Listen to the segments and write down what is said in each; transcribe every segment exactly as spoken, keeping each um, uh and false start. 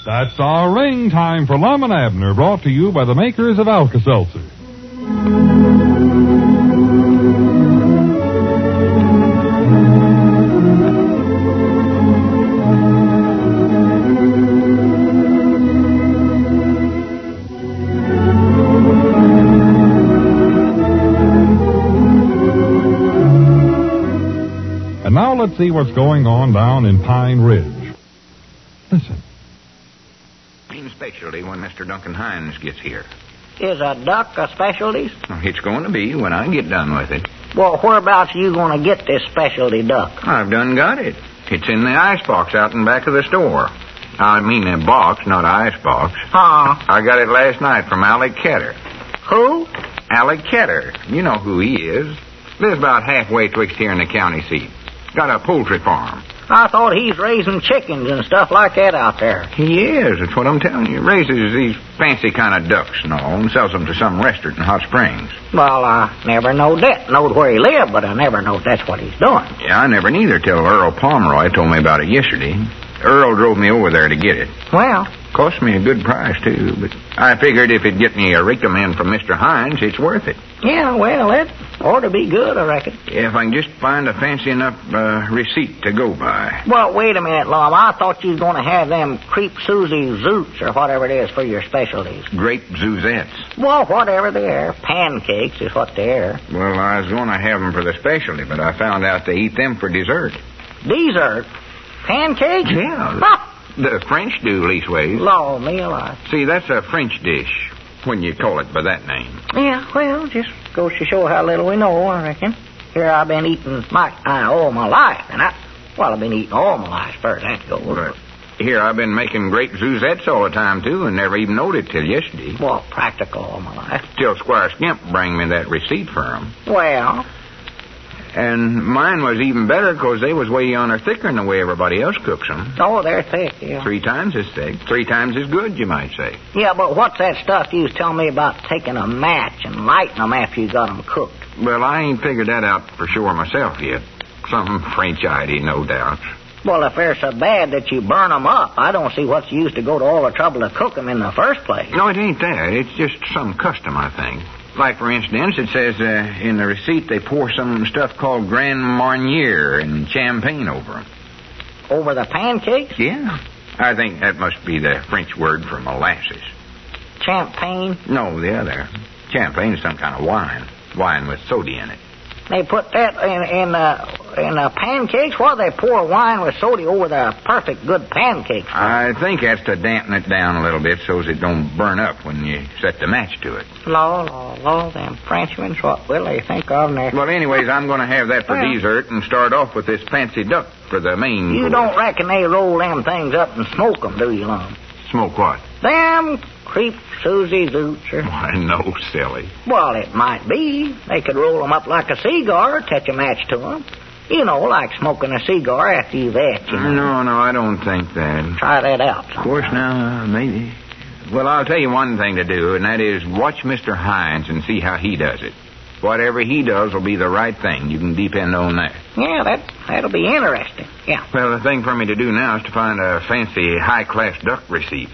That's our ring time for Lum and Abner, brought to you by the makers of Alka-Seltzer. And now let's see what's going on down in Pine Ridge. Listen. Main specialty when Mister Duncan Hines gets here. Is a duck a specialty? It's going to be when I get done with it. Well, whereabouts are you going to get this specialty duck? I've done got it. It's in the icebox out in back of the store. I mean a box, not an icebox. Huh? I got it last night from Alec Ketter. Who? Alec Ketter. You know who he is. Lives about halfway twixt here in the county seat. Got a poultry farm. I thought he's raising chickens and stuff like that out there. He is, that's what I'm telling you. Raises these fancy kind of ducks and all and sells them to some restaurant in Hot Springs. Well, I never knowed that. Knowed where he lived, but I never knowed that's what he's doing. Yeah, I never neither till Earl Pomeroy told me about it yesterday. Earl drove me over there to get it. Well, cost me a good price, too, but I figured if it'd get me a recommend from Mister Hines, it's worth it. Yeah, well, it ought to be good, I reckon. Yeah, if I can just find a fancy enough uh, receipt to go by. Well, wait a minute, Lum. I thought you was going to have them Creep Susie Zoots or whatever it is for your specialties. Grape Zuzettes. Well, whatever they are. Pancakes is what they are. Well, I was going to have them for the specialty, but I found out they eat them for dessert. Dessert? Pancakes? Yeah. The French do, leastways. Law me alive. See, that's a French dish, when you call it by that name. Yeah, well, just goes to show how little we know, I reckon. Here I've been eating my I, all my life, and I, well, I've been eating all my life, as far as that goes. But here I've been making grape Zuzettes all the time, too, and never even knowed it till yesterday. Well, practical all my life. Till Squire Skimp bring me that receipt for 'em. Well... And mine was even better because they was way on or thicker than the way everybody else cooks them. Oh, they're thick, yeah. Three times as thick. Three times as good, you might say. Yeah, but what's that stuff you was telling me about taking a match and lighting them after you got them cooked? Well, I ain't figured that out for sure myself yet. Some French idea, no doubt. Well, if they're so bad that you burn them up, I don't see what's used to go to all the trouble to cook them in the first place. No, it ain't that. It's just some custom, I think. Like, for instance, it says uh, in the receipt they pour some stuff called Grand Marnier and champagne over them. Over the pancakes? Yeah. I think that must be the French word for molasses. Champagne? No, the other. Champagne is some kind of wine. Wine with soda in it. They put that in in uh, in uh, pancakes? Why they pour wine with soda over the perfect good pancakes? I think that's to dampen it down a little bit so it don't burn up when you set the match to it. Law, law, law, them Frenchmen, what will they think of there? Well, anyways, I'm going to have that for well, dessert and start off with this fancy duck for the main You course. Don't reckon they roll them things up and smoke them, do you, Lum? Smoke what? Them Creep Susie Zoots. Or... Why, no, silly. Well, it might be. They could roll them up like a cigar, touch a match to them. You know, like smoking a cigar after you've ate. You know. No, no, I don't think that. Try that out. Of course, now, uh, maybe. Well, I'll tell you one thing to do, and that is watch Mister Hines and see how he does it. Whatever he does will be the right thing. You can depend on that. Yeah, that, that'll be interesting. Yeah. Well, the thing for me to do now is to find a fancy high-class duck receipt.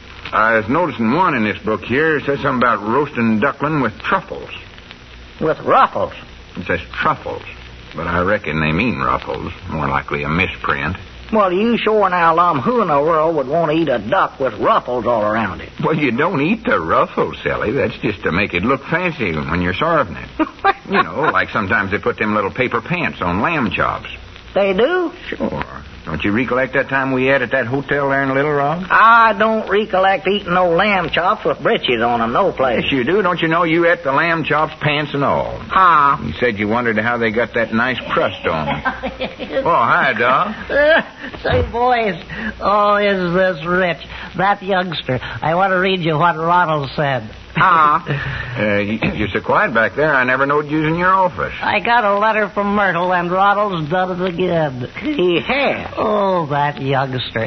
I was noticing one in this book here. It says something about roasting duckling with truffles. With ruffles? It says truffles, but I reckon they mean ruffles. More likely a misprint. Well, you sure now, Lum, who in the world would want to eat a duck with ruffles all around it? Well, you don't eat the ruffles, Sally. That's just to make it look fancy when you're serving it. You know, like sometimes they put them little paper pants on lamb chops. They do? Sure. Don't you recollect that time we ate at that hotel there in Little Rock? I don't recollect eating no lamb chops with britches on them, no place. Yes, you do. Don't you know you ate the lamb chops, pants and all? Huh? You said you wondered how they got that nice crust on them. Oh, hi, Doc. Uh, say, boys, oh, is this rich? That youngster. I want to read you what Ronald said. Huh? uh, you, you're so quiet back there, I never knowed you was in your office. I got a letter from Myrtle, and Ronald's done it again. He has? Oh, that youngster.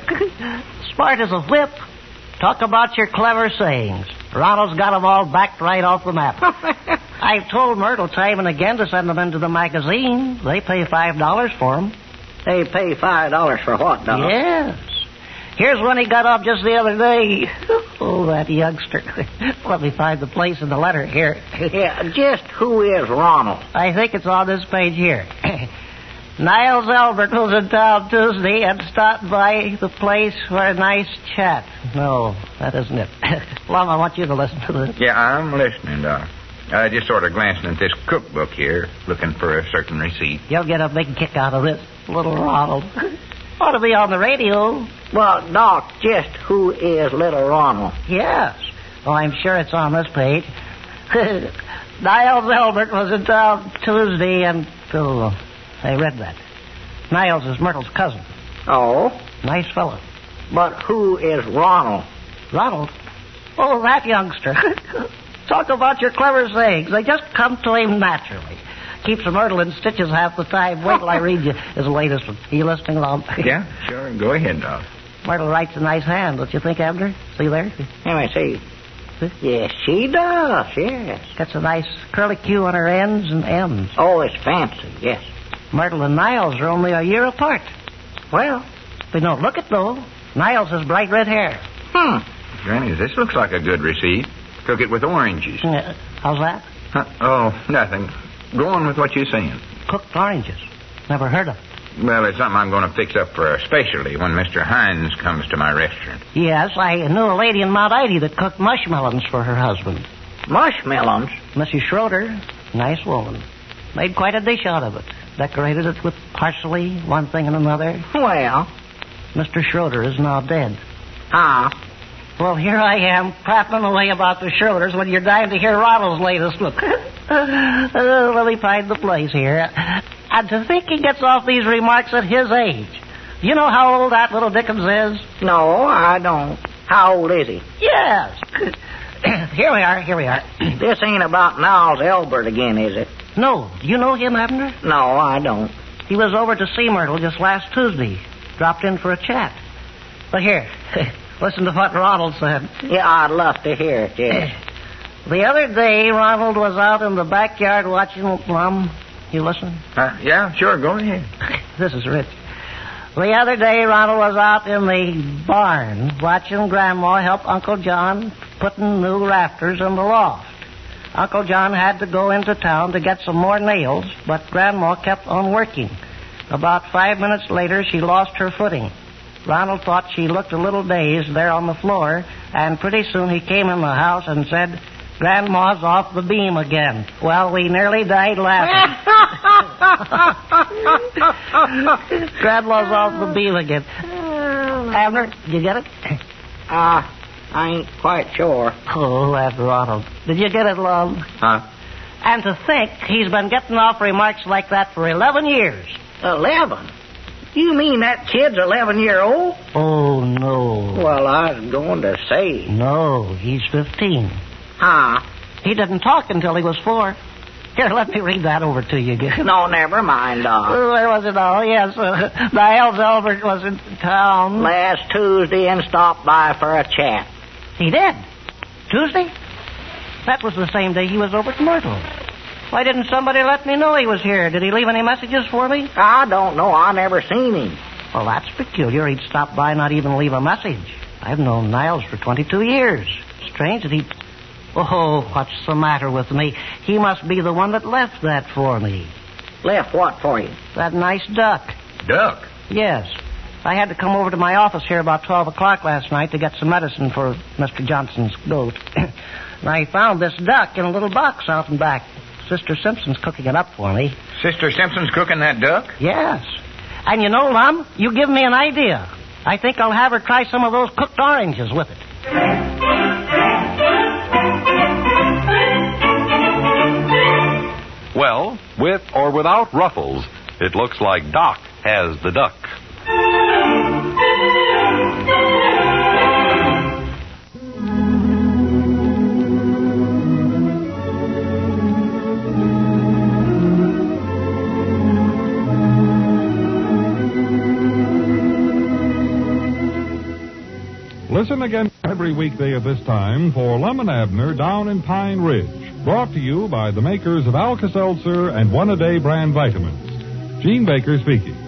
Smart as a whip. Talk about your clever sayings. Ronald's got them all backed right off the map. I've told Myrtle time and again to send them into the magazine. They pay five dollars for them. They pay five dollars for what, Doc? Yes. Here's one he got off just the other day. Oh, that youngster. Let me find the place in the letter here. Yeah, just who is Ronald? I think it's on this page here. Niles Albert was in town Tuesday and stopped by the place for a nice chat. No, that isn't it. Lum, I want you to listen to this. Yeah, I'm listening, Doc. Uh, just sort of glancing at this cookbook here, looking for a certain receipt. You'll get a big kick out of this, little Ronald. Ought to be on the radio. Well, Doc, just who is little Ronald? Yes. Oh, I'm sure it's on this page. Niles Albert was in town Tuesday and... Oh, I read that. Niles is Myrtle's cousin. Oh? Nice fellow. But who is Ronald? Ronald? Oh, that youngster. Talk about your clever sayings. They just come to him naturally. Keeps Myrtle in stitches half the time. Wait till I read you his latest one. Are you listening, Lum? Yeah, sure. Go ahead, Doc. Myrtle writes a nice hand, don't you think, Abner? See there? Let me see. Yes, she does, yes. Gets a nice curly Q on her ends and M's. Oh, it's fancy, yes. Myrtle and Niles are only a year apart. Well, we don't look it, though. Niles has bright red hair. Hmm. Granny, this looks like a good receipt. Cook it with oranges. Uh, how's that? Huh? Oh, nothing. Go on with what you're saying. Cooked oranges. Never heard of. Well, it's something I'm going to fix up for a specialty when Mister Hines comes to my restaurant. Yes, I knew a lady in Mount Ida that cooked mushmelons for her husband. Mushmelons? Missus Schroeder. Nice woman. Made quite a dish out of it. Decorated it with parsley, one thing and another. Well? Mister Schroeder is now dead. Ah. Well, here I am, prattling away about the Schroeders when you're dying to hear Ronald's latest. Look. uh, let me find the place here. And to think he gets off these remarks at his age. You know how old that little Dickens is? No, I don't. How old is he? Yes. Here we are, here we are. This ain't about Niles Albert again, is it? No. Do you know him, Abner? No, I don't. He was over to see Myrtle just last Tuesday. Dropped in for a chat. But here, listen to what Ronald said. Yeah, I'd love to hear it, yes. The other day, Ronald was out in the backyard watching Plum. You listen? Uh, yeah, sure, go ahead. This is rich. The other day, Ronald was out in the barn watching Grandma help Uncle John putting new rafters in the loft. Uncle John had to go into town to get some more nails, but Grandma kept on working. About five minutes later, she lost her footing. Ronald thought she looked a little dazed there on the floor, and pretty soon he came in the house and said, "Grandma's off the beam again." Well, we nearly died laughing. Grandma's off the beam again. Abner, did you get it? Ah, uh, I ain't quite sure. Oh, that's Ronald. Did you get it, Lum? Huh? And to think he's been getting off remarks like that for eleven years. Eleven? You mean that kid's eleven year old? Oh, no. Well, I was going to say. No, he's fifteen. Huh? He didn't talk until he was four. Here, let me read that over to you again. No, never mind, Doc. Uh, where was it all? Yes, uh, Niles Albert was in town. Last Tuesday and stopped by for a chat. He did? Tuesday? That was the same day he was over to Myrtle. Why didn't somebody let me know he was here? Did he leave any messages for me? I don't know. I never seen him. Well, that's peculiar. He'd stop by and not even leave a message. I've known Niles for twenty-two years. Strange that he... Oh, what's the matter with me? He must be the one that left that for me. Left what for you? That nice duck. Duck? Yes. I had to come over to my office here about twelve o'clock last night to get some medicine for Mister Johnson's goat. And I found this duck in a little box out and back. Sister Simpson's cooking it up for me. Sister Simpson's cooking that duck? Yes. And you know, Lum, you give me an idea. I think I'll have her try some of those cooked oranges with it. Well, with or without ruffles, it looks like Doc has the duck. Listen again every weekday at this time for Lum and Abner Down in Pine Ridge, brought to you by the makers of Alka-Seltzer and One-A-Day brand vitamins. Gene Baker speaking.